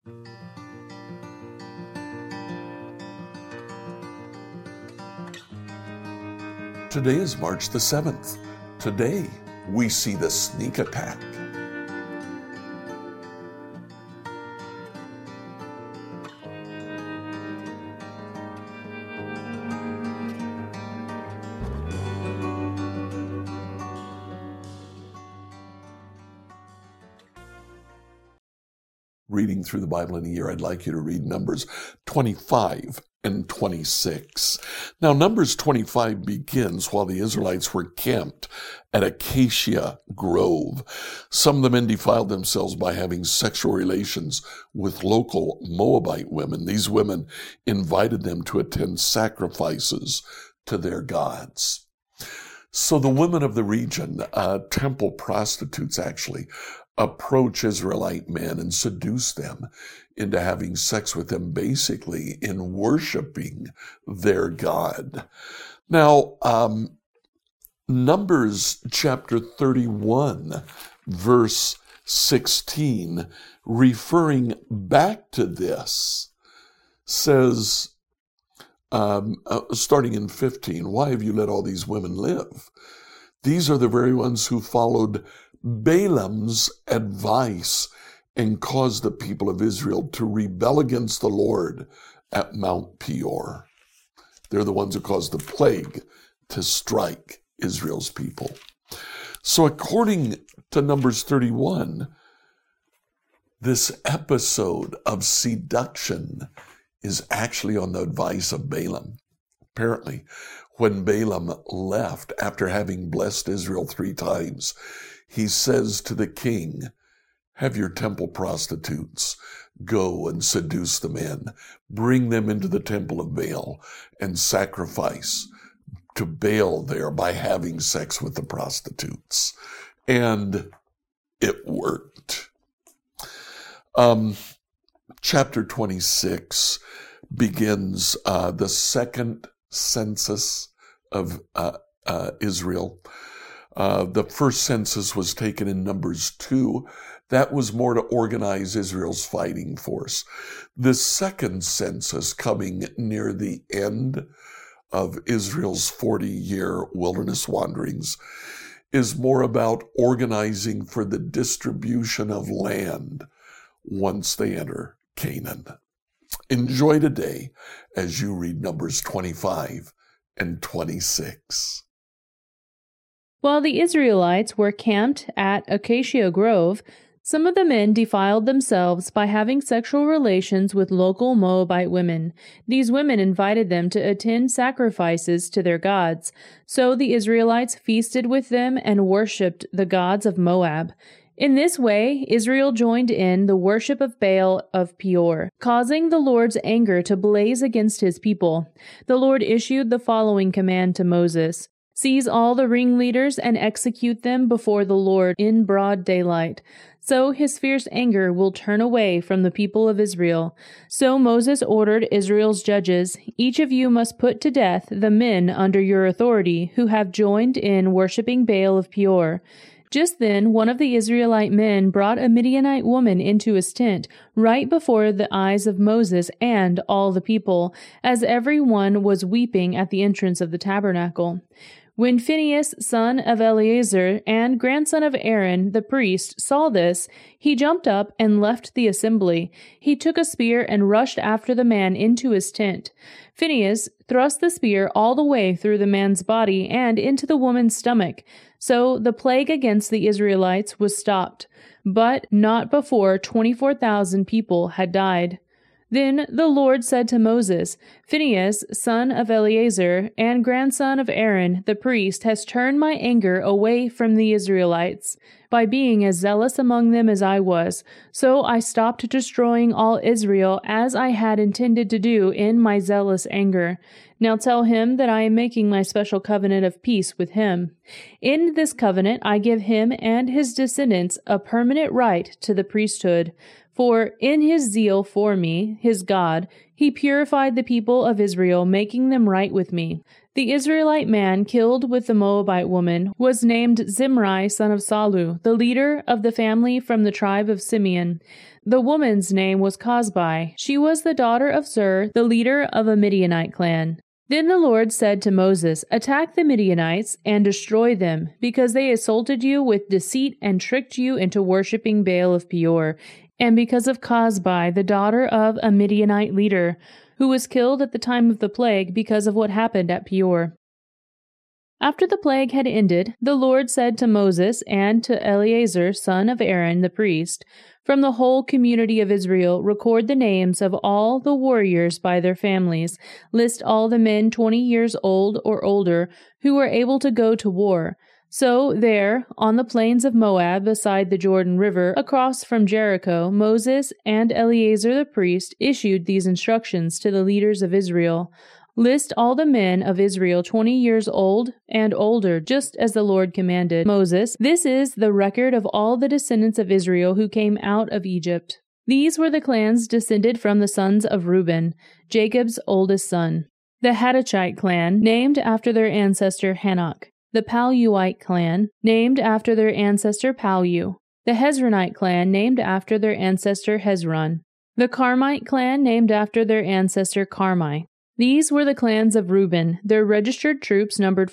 Today is March the 7th. Today, we see the sneak attack. Reading through the Bible in a year, I'd like you to read Numbers 25 and 26. Now, Numbers 25 begins while the Israelites were camped at Acacia Grove. Some of the men defiled themselves by having sexual relations with local Moabite women. These women invited them to attend sacrifices to their gods. So the women of the region, temple prostitutes actually, approach Israelite men and seduce them into having sex with them, basically in worshiping their God. Now, Numbers chapter 31, verse 16, referring back to this, says, starting in 15, why have you let all these women live? These are the very ones who followed Balaam's advice and caused the people of Israel to rebel against the Lord at Mount Peor. They're the ones who caused the plague to strike Israel's people. So according to Numbers 31, this episode of seduction is actually on the advice of Balaam. Apparently, when Balaam left after having blessed Israel 3 times, he says to the king, have your temple prostitutes go and seduce the men, bring them into the temple of Baal and sacrifice to Baal there by having sex with the prostitutes. And it worked. Chapter 26 begins the second census of Israel. The first census was taken in Numbers 2. That was more to organize Israel's fighting force. The second census, coming near the end of Israel's 40-year wilderness wanderings, is more about organizing for the distribution of land once they enter Canaan. Enjoy today as you read Numbers 25 and 26. While the Israelites were camped at Acacia Grove, some of the men defiled themselves by having sexual relations with local Moabite women. These women invited them to attend sacrifices to their gods. So the Israelites feasted with them and worshipped the gods of Moab. In this way, Israel joined in the worship of Baal of Peor, causing the Lord's anger to blaze against his people. The Lord issued the following command to Moses: seize all the ringleaders and execute them before the Lord in broad daylight. So his fierce anger will turn away from the people of Israel. So Moses ordered Israel's judges, each of you must put to death the men under your authority who have joined in worshiping Baal of Peor. Just then, one of the Israelite men brought a Midianite woman into his tent, right before the eyes of Moses and all the people, as every one was weeping at the entrance of the tabernacle. When Phinehas, son of Eleazar and grandson of Aaron, the priest, saw this, he jumped up and left the assembly. He took a spear and rushed after the man into his tent. Phinehas thrust the spear all the way through the man's body and into the woman's stomach. So the plague against the Israelites was stopped, but not before 24,000 people had died. Then the Lord said to Moses, Phinehas, son of Eleazar, and grandson of Aaron, the priest, has turned my anger away from the Israelites by being as zealous among them as I was. So I stopped destroying all Israel as I had intended to do in my zealous anger. Now tell him that I am making my special covenant of peace with him. In this covenant I give him and his descendants a permanent right to the priesthood. For in his zeal for me, his God, he purified the people of Israel, making them right with me. The Israelite man killed with the Moabite woman was named Zimri, son of Salu, the leader of the family from the tribe of Simeon. The woman's name was Cosbi. She was the daughter of Zur, the leader of a Midianite clan. Then the Lord said to Moses, "Attack the Midianites and destroy them, because they assaulted you with deceit and tricked you into worshipping Baal of Peor, and because of Cosbi, the daughter of a Midianite leader, who was killed at the time of the plague because of what happened at Peor." After the plague had ended, the Lord said to Moses and to Eleazar, son of Aaron the priest, "From the whole community of Israel, record the names of all the warriors by their families. List all the men 20 years old or older who were able to go to war." So there, on the plains of Moab beside the Jordan River, across from Jericho, Moses and Eleazar the priest issued these instructions to the leaders of Israel. "List all the men of Israel 20 years old and older, just as the Lord commanded Moses. This is the record of all the descendants of Israel who came out of Egypt." These were the clans descended from the sons of Reuben, Jacob's oldest son. The Hattachite clan, named after their ancestor Hanok. The Paluite clan, named after their ancestor Palu. The Hezronite clan, named after their ancestor Hezron. The Carmite clan, named after their ancestor Carmi. These were the clans of Reuben. Their registered troops numbered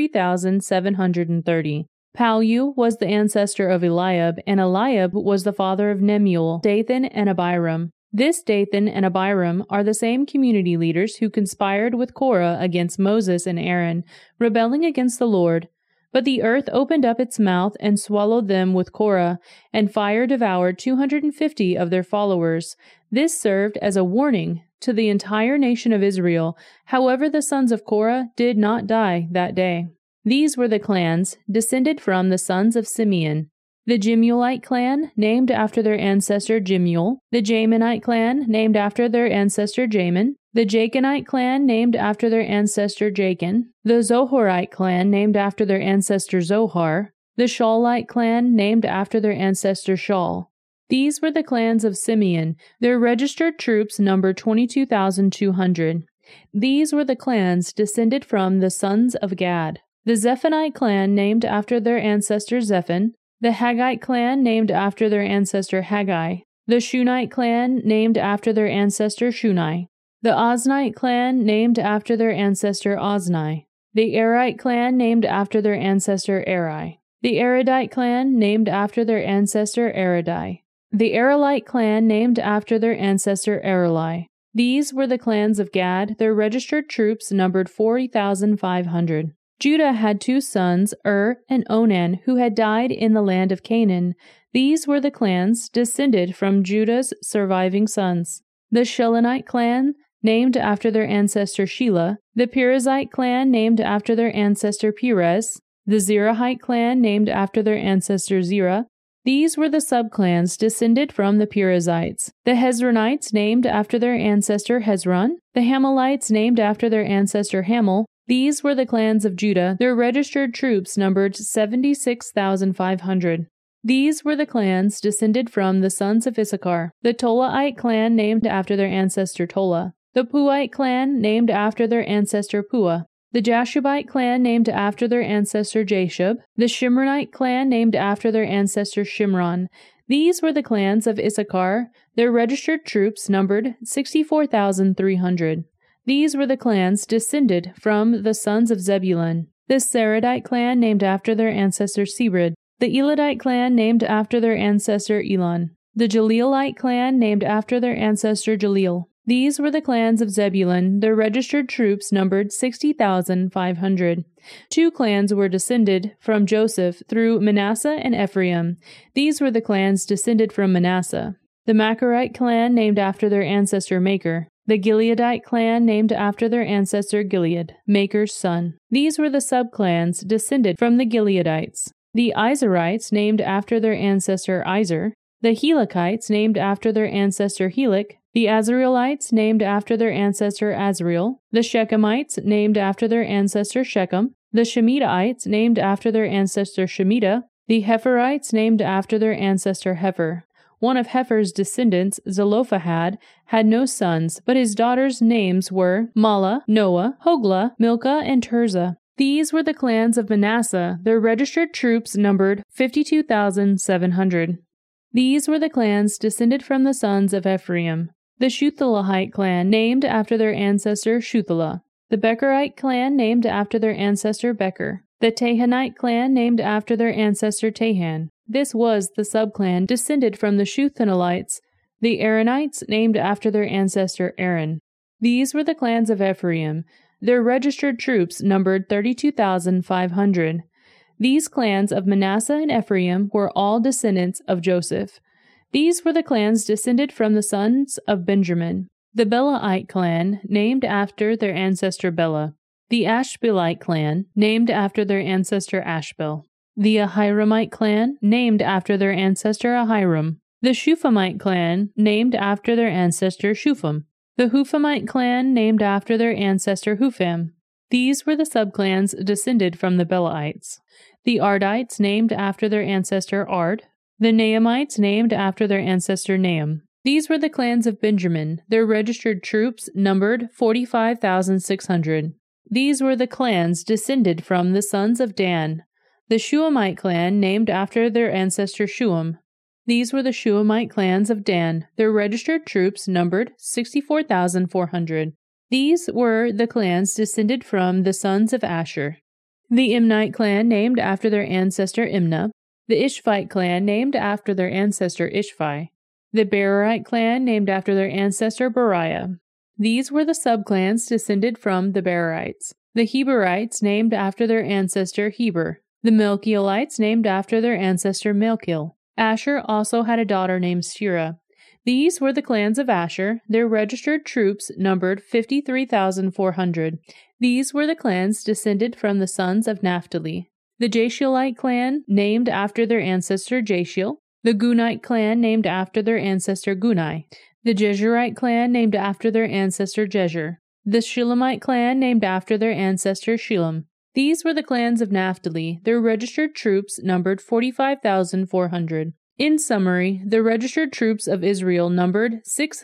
43,730. Palu was the ancestor of Eliab, and Eliab was the father of Nemuel, Dathan, and Abiram. This Dathan and Abiram are the same community leaders who conspired with Korah against Moses and Aaron, rebelling against the Lord. But the earth opened up its mouth and swallowed them with Korah, and fire devoured 250 of their followers. This served as a warning to the entire nation of Israel. However, the sons of Korah did not die that day. These were the clans descended from the sons of Simeon. The Jemuelite clan, named after their ancestor Jemuel. The Jaminite clan, named after their ancestor Jamin. The Jachinite clan, named after their ancestor Jachin. The Zoharite clan, named after their ancestor Zohar. The Shaulite clan, named after their ancestor Shaul. These were the clans of Simeon. Their registered troops numbered 22,200. These were the clans descended from the sons of Gad. The Zephonite clan, named after their ancestor Zephan. The Haggite clan, named after their ancestor Haggai. The Shunite clan, named after their ancestor Shunai. The Oznite clan, named after their ancestor Ozni. The Arite clan, named after their ancestor Eri. The Aridite clan, named after their ancestor Aridai. The Aralite clan, named after their ancestor Arali. These were the clans of Gad. Their registered troops numbered 40,500. Judah had two sons, and Onan, who had died in the land of Canaan. These were the clans descended from Judah's surviving sons. The Shilonite clan, named after their ancestor Shelah. The Perizzite clan, named after their ancestor Perez. The Zerahite clan, named after their ancestor Zerah. These were the subclans descended from the Perizzites. The Hezronites, named after their ancestor Hezron. The Hamalites, named after their ancestor Hamel. These were the clans of Judah. Their registered troops numbered 76,500. These were the clans descended from the sons of Issachar. The Tolaite clan, named after their ancestor Tola. The Puite clan, named after their ancestor Pua. The Jashubite clan, named after their ancestor Jashub. The Shimronite clan, named after their ancestor Shimron. These were the clans of Issachar. Their registered troops numbered 64,300. These were the clans descended from the sons of Zebulun. The Saradite clan, named after their ancestor Sebrid. The Eladite clan, named after their ancestor Elon. The Jaleelite clan, named after their ancestor Jaleel. These were the clans of Zebulun. Their registered troops numbered 60,500. Two clans were descended from Joseph through Manasseh and Ephraim. These were the clans descended from Manasseh. The Machirite clan, named after their ancestor Maker. The Gileadite clan, named after their ancestor Gilead, Maker's son. These were the subclans descended from the Gileadites. The Izerites, named after their ancestor Izer. The Helakites, named after their ancestor Helek. The Azraelites, named after their ancestor Azrael. The Shechemites, named after their ancestor Shechem. The Shemitites, named after their ancestor Shemitah. The Hepherites, named after their ancestor Hefer. One of Hefer's descendants, Zelophehad, had no sons, but his daughters' names were Mala, Noah, Hoglah, Milcah, and Tirzah. These were the clans of Manasseh. Their registered troops numbered 52,700. These were the clans descended from the sons of Ephraim. The Shuthelahite clan, named after their ancestor Shuthelah. The Becherite clan, named after their ancestor Becher. The Tahanite clan, named after their ancestor Tahan. This was the subclan descended from the Shuthelahite. The Aaronites, named after their ancestor Aaron. These were the clans of Ephraim. Their registered troops numbered 32,500. These clans of Manasseh and Ephraim were all descendants of Joseph. These were the clans descended from the sons of Benjamin. The Belaite clan, named after their ancestor Bela. The Ashbelite clan, named after their ancestor Ashbel. The Ahiramite clan, named after their ancestor Ahiram. The Shuphamite clan, named after their ancestor Shupham. The Huphamite clan, named after their ancestor Hupham. These were the subclans descended from the Belaites. The Ardites, named after their ancestor Ard. The Naamites, named after their ancestor Naam. These were the clans of Benjamin. Their registered troops numbered 45,600. These were the clans descended from the sons of Dan. The Shuamite clan, named after their ancestor Shuam. These were the Shuamite clans of Dan. Their registered troops numbered 64,400. These were the clans descended from the sons of Asher. The Imnite clan, named after their ancestor Imnah. The Ishvite clan, named after their ancestor Ishvi. The Berite clan, named after their ancestor Beriah. These were the subclans descended from the Berites. The Heberites, named after their ancestor Heber. The Melchielites, named after their ancestor Melchiel. Asher also had a daughter named Shira. These were the clans of Asher. Their registered troops numbered 53,400. These were the clans descended from the sons of Naphtali. The Jasheelite clan, named after their ancestor Jashiel. The Gunite clan, named after their ancestor Gunai. The Jezreelite clan, named after their ancestor Jezer. The Shilamite clan, named after their ancestor Shilam. These were the clans of Naphtali. Their registered troops numbered 45,400. In summary, the registered troops of Israel numbered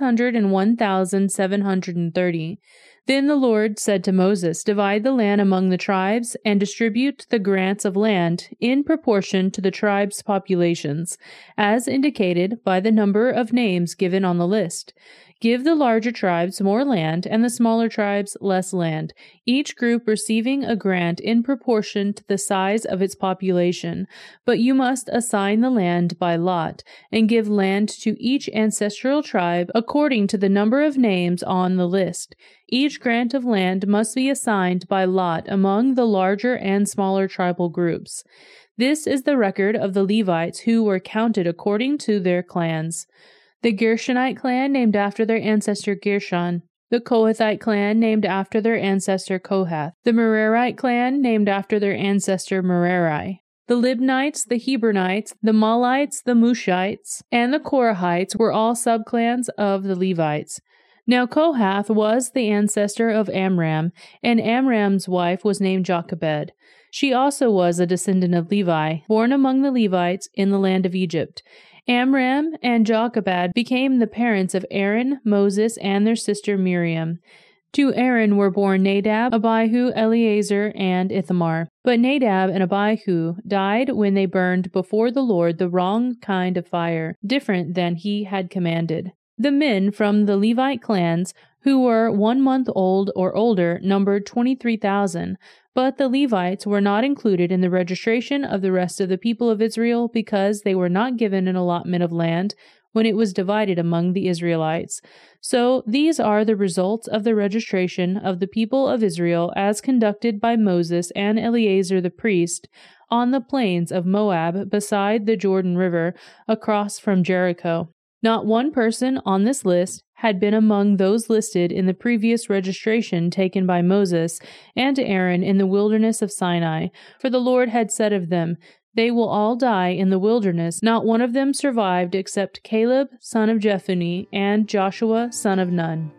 601,730. Then the Lord said to Moses, "Divide the land among the tribes, and distribute the grants of land in proportion to the tribes' populations, as indicated by the number of names given on the list. Give the larger tribes more land, and the smaller tribes less land, each group receiving a grant in proportion to the size of its population. But you must assign the land by lot, and give land to each ancestral tribe according to the number of names on the list. Each grant of land must be assigned by lot among the larger and smaller tribal groups. This is the record of the Levites who were counted according to their clans. The Gershonite clan, named after their ancestor Gershon. The Kohathite clan, named after their ancestor Kohath. The Merarite clan, named after their ancestor Merari. The Libnites, the Hebronites, the Malites, the Mushites, and the Korahites were all subclans of the Levites. Now Kohath was the ancestor of Amram, and Amram's wife was named Jochebed. She also was a descendant of Levi, born among the Levites in the land of Egypt. Amram and Jochebed became the parents of Aaron, Moses, and their sister Miriam. To Aaron were born Nadab, Abihu, Eleazar, and Ithamar. But Nadab and Abihu died when they burned before the Lord the wrong kind of fire, different than he had commanded. The men from the Levite clans who were 1 month old or older numbered 23,000, but the Levites were not included in the registration of the rest of the people of Israel because they were not given an allotment of land when it was divided among the Israelites. So these are the results of the registration of the people of Israel as conducted by Moses and Eleazar the priest on the plains of Moab beside the Jordan River across from Jericho. Not one person on this list had been among those listed in the previous registration taken by Moses and Aaron in the wilderness of Sinai, for the Lord had said of them, "They will all die in the wilderness. Not one of them survived except Caleb, son of Jephunneh, and Joshua, son of Nun."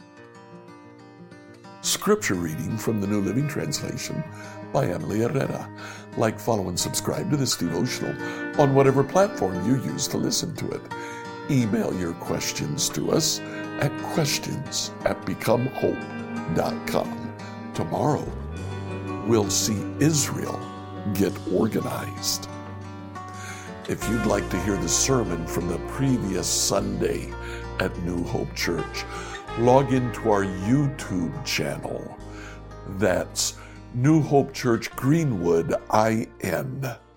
Scripture reading from the New Living Translation by Emily Herrera. Like, follow, and subscribe to this devotional on whatever platform you use to listen to it. Email your questions to us at questions@becomehope.com. Tomorrow, we'll see Israel get organized. If you'd like to hear the sermon from the previous Sunday at New Hope Church, log into our YouTube channel. That's New Hope Church Greenwood, IN.